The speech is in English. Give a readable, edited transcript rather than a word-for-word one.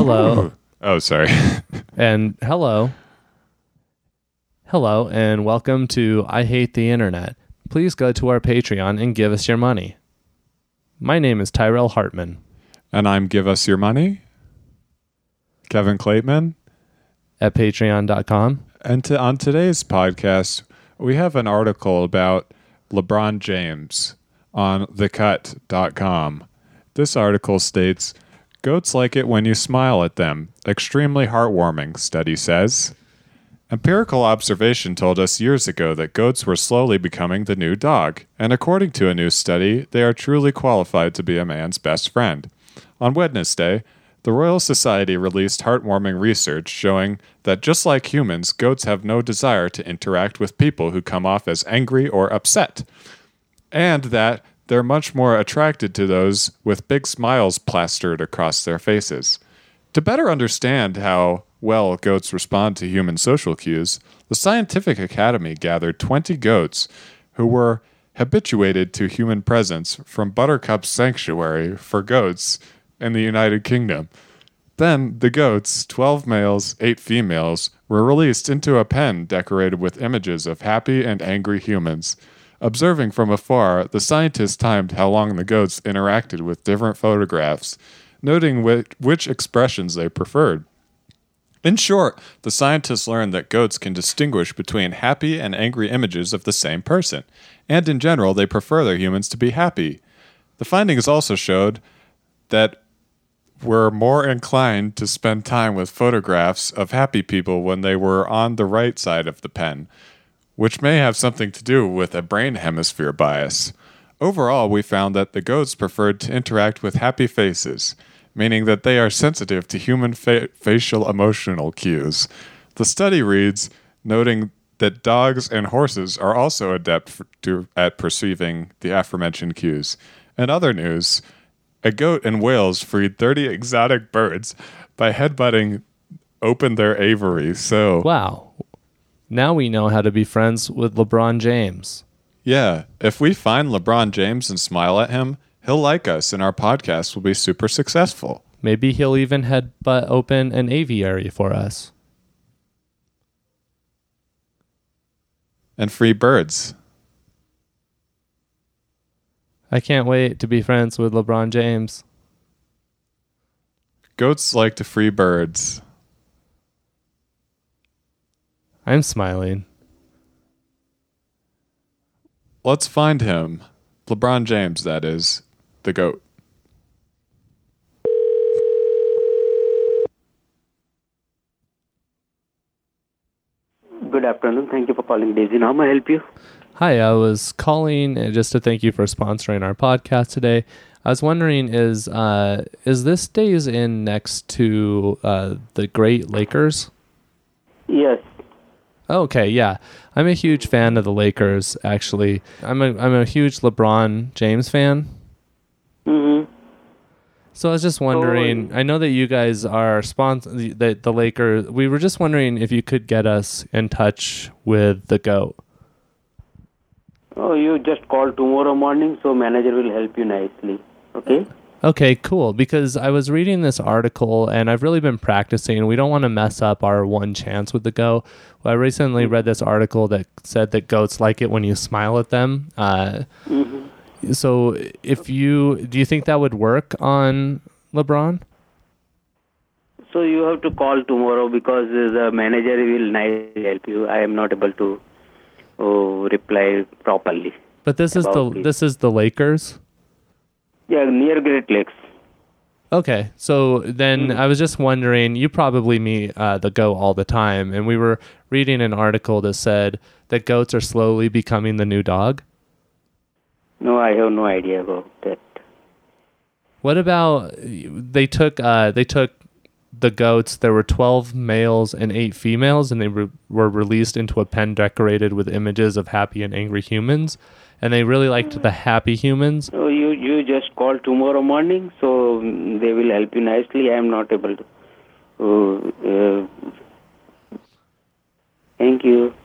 Hello. Oh, sorry. And hello, and welcome to I Hate the Internet. Please go to our Patreon and give us your money. My name is Tyrell Hartman. And I'm Give Us Your Money, Kevin Clateman. At patreon.com. And on today's podcast, we have an article about LeBron James on thecut.com. This article states, "Goats like it when you smile at them. Extremely heartwarming," study says. Empirical observation told us years ago that goats were slowly becoming the new dog, and according to a new study, they are truly qualified to be a man's best friend. On Wednesday, the Royal Society released heartwarming research showing that just like humans, goats have no desire to interact with people who come off as angry or upset, and that they're much more attracted to those with big smiles plastered across their faces. To better understand how well goats respond to human social cues, the Scientific Academy gathered 20 goats who were habituated to human presence from Buttercup's Sanctuary for Goats in the United Kingdom. Then the goats, 12 males, 8 females, were released into a pen decorated with images of happy and angry humans. Observing from afar, the scientists timed how long the goats interacted with different photographs, noting which expressions they preferred. In short, the scientists learned that goats can distinguish between happy and angry images of the same person, and in general, they prefer their humans to be happy. The findings also showed that we're more inclined to spend time with photographs of happy people when they were on the right side of the pen, which may have something to do with a brain hemisphere bias. Overall, we found that the goats preferred to interact with happy faces, meaning that they are sensitive to human facial emotional cues. The study reads, noting that dogs and horses are also adept at perceiving the aforementioned cues. In other news, a goat in Wales freed 30 exotic birds by headbutting open their aviary. So, wow. Now we know how to be friends with LeBron James. Yeah, if we find LeBron James and smile at him, he'll like us and our podcast will be super successful. Maybe he'll even headbutt open an aviary for us. And free birds. I can't wait to be friends with LeBron James. Goats like to free birds. I'm smiling. Let's find him. LeBron James, that is. The goat. Good afternoon. Thank you for calling Daisy. How may I help you? Hi, I was calling just to thank you for sponsoring our podcast today. I was wondering, is this Days Inn next to the Great Lakers? Yes. Okay, yeah. I'm a huge fan of the Lakers, actually. I'm a huge LeBron James fan. Mm-hmm. So I was just wondering, I know that you guys are the Lakers. We were just wondering if you could get us in touch with the GOAT. Oh, you just call tomorrow morning, so manager will help you nicely. Okay? Okay, cool. Because I was reading this article and I've really been practicing. We don't want to mess up our one chance with the GOAT. I recently read this article that said that goats like it when you smile at them. So do you think that would work on LeBron? So you have to call tomorrow because the manager will nicely help you. I am not able to reply properly. But this is the Lakers? Yeah, near Great Lakes. Okay, so then I was just wondering, you probably meet the goat all the time, and we were reading an article that said that goats are slowly becoming the new dog. No, I have no idea about that. What about they took the goats? There were 12 males and 8 females, and they were released into a pen decorated with images of happy and angry humans. And they really liked the happy humans. So you just call tomorrow morning, so they will help you nicely. I am not able to. Thank you.